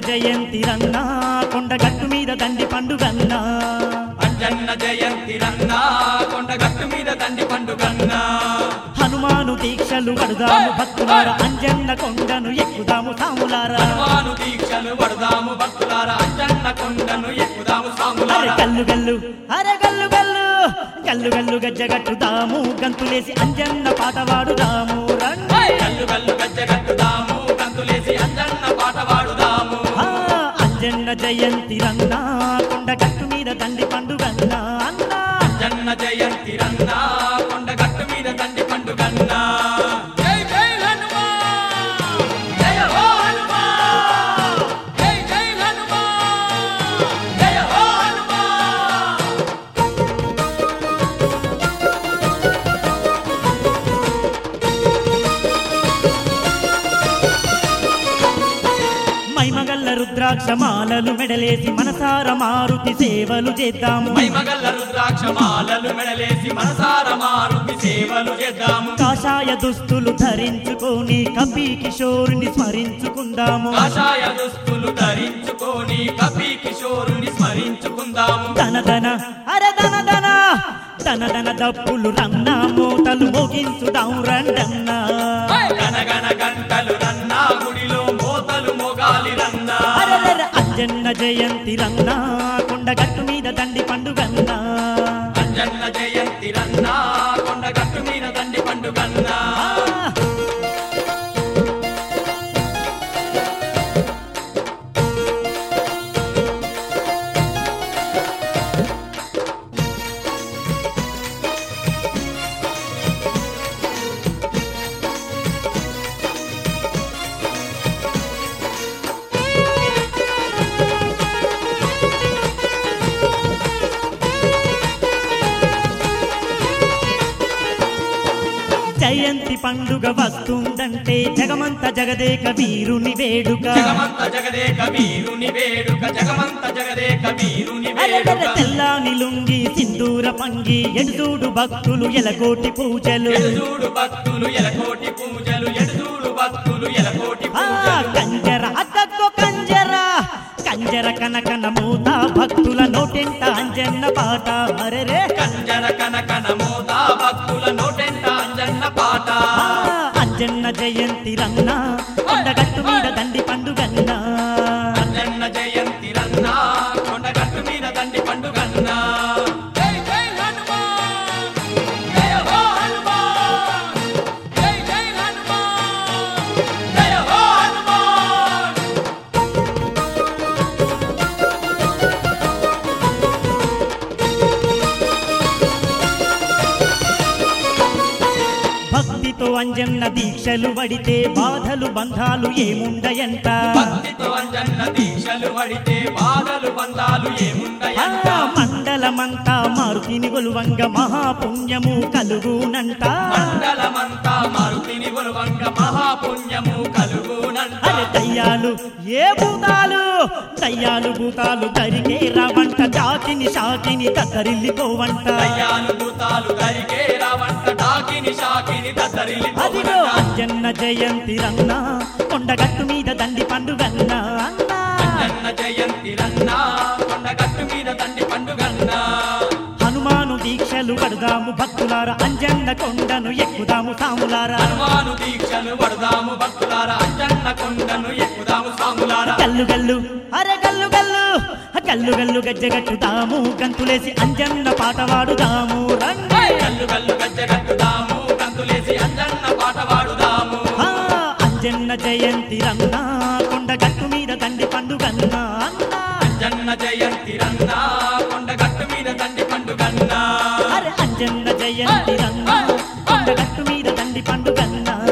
జయంతి రన్నా కొండగట్టు మీద దండి పండుగన్నా అంజన్న జయంతి రన్నా కొండగట్టు మీద దండి పండుగన్నా హనుమాను దీక్షలు పడదాము భక్తులారా అంజన్న కొండను ఎక్కుదాము సాములారా హనుమాను దీక్షలు పడదాము భక్తులారా అంజన్న కొండను ఎక్కుదాము సాములారా గల్లు గల్లు అరే గల్లు గల్లు గల్లు గల్లు గజ్జగట్టుదాము గంతులేసి అంజన్న పాట పాడుదాము గల్లు గల్లు గజ్జగట్టుదాము గంతులేసి అంజన్న పాట పాడుదాము అంజన్న జయంతి రన్నా కొండగట్టు మీద దండి పండుగన్నా అన్నా అంజన్న జయంతి రన్నా కొండగట్టు మీద దండి పండుగన్నా జై జై హనుమాన్ జయ హో హనుమాన్ జై జై హనుమాన్ జయ హో హనుమాన్ మైమగల్ల రుద్రాక్ష మాలలు మెడలేసి మనసార మారుతి సేవలు చేద్దాము మైమగల్ల రుద్రాక్ష మాలలు మెడలేసి మనసార మారుతి సేవలు చేద్దాము కాషాయ దుస్తులు ధరించుకొని కపి కిషోరుని స్మరించుకుందాము కాషాయ దుస్తులు ధరించుకొని కపి కిషోరుని స్మరించుకుందాము ధన ధన అరే ధన ధన ధన ధన దప్పులు రన్నా మోతలు మోగించుదాం రండన్నా గనగన గంటలు రన్నా గుడిలో మోతలు మోగాలి రన్నా అరెరెరె అంజన్న జయంతి రన్నా కొండగట్టు మీద దండి పండుగన్నా అంజన్న జయంతి రన్నా కొండగట్టు మీద దండి పండుగన్నా జయంతి పండుగ వస్తుందంటే జగమంత జగదేక వీరుని వేడుక జగమంత జగదేక వీరుని వేడుక జగమంత జగదేక వీరుని వేడుక తెల్లాని లుంగి సింధూర పంగి ఎడుదూడు భక్తులు ఎలకోటి పూజలు ఎడుదూడు భక్తులు ఎలకోటి పూజలు ఎడుదూడు భక్తులు ఎలకోటి పూజలు కంజర అక్కో కంజర కంజర కనకన మూత భక్తుల నోటెంట అంజన్న పాట అరెరే కంజర కనకన మోత భక్తుల నోటెంట అంజన్న పాట అంజన్న జయంతి రన్నా కొండగట్టు మీద దండి పండుగన్నా అంజన్న జయంతి రన్నా కొండగట్టు మీద దండి పండుగన్నా జై జై హనుమాన్ జయ హో హనుమాన్ జై జై హనుమాన్ జయ హో హనుమాన్ భక్తితో అంజన్న దీక్షలు పడితే బాధలు బంధాలు ఏముండయంట భక్తితో అంజన్న దీక్షలు పడితే బాధలు బంధాలు ఏముండయంట మండలమంతా మారుతిని గొలువంగ మహాపుణ్యము కలుగునంట మండలమంతా మారుతిని గొలువంగ మహాపుణ్యము కలుగునంట అరే దయ్యాలు ఏ భూతాలు దయ్యాలు భూతాలు దరికే రావంట జాతిని షాకిని తత్తరిల్లిపోవంట దయ్యాలు భూతాలు దరికే రావంట డాకిని షాకిని అదిగో తత్తరిల్లిపోవంట అంజన్న జయంతి రన్నా కొండగట్టు మీద దండి పండుగన్నా అన్నా అంజన్న జయంతి రన్నా కొండగట్టు మీద దండి పండుగన్నా హనుమాను దీక్షలు పడదాము భక్తులారా అంజన్న కొండను ఎక్కుదాము సాములారా హనుమాను దీక్షలు పడదాము భక్తులారా అంజన్న కొండను ఎక్కుదాము సాములారా గల్లు గల్లు అరే గల్లు గల్లు గల్లు గల్లు గజ్జగట్టుదాము గంతులేసి అంజన్న పాట పాడుదాము రండి గల్లు గల్లు గజ్జగట్టుదాము గంతులేసి అంజన్న పాట పాడుదాము అంజన్న జయంతి రన్నా కొండగట్టు మీద దండి పండుగన్నా అన్నా అంజన్న జయంతి రన్నా కొండగట్టు మీద దండి పండుగన్నా అరే అంజన్న జయంతి రన్నా కొండగట్టు మీద దండి పండుగన్నా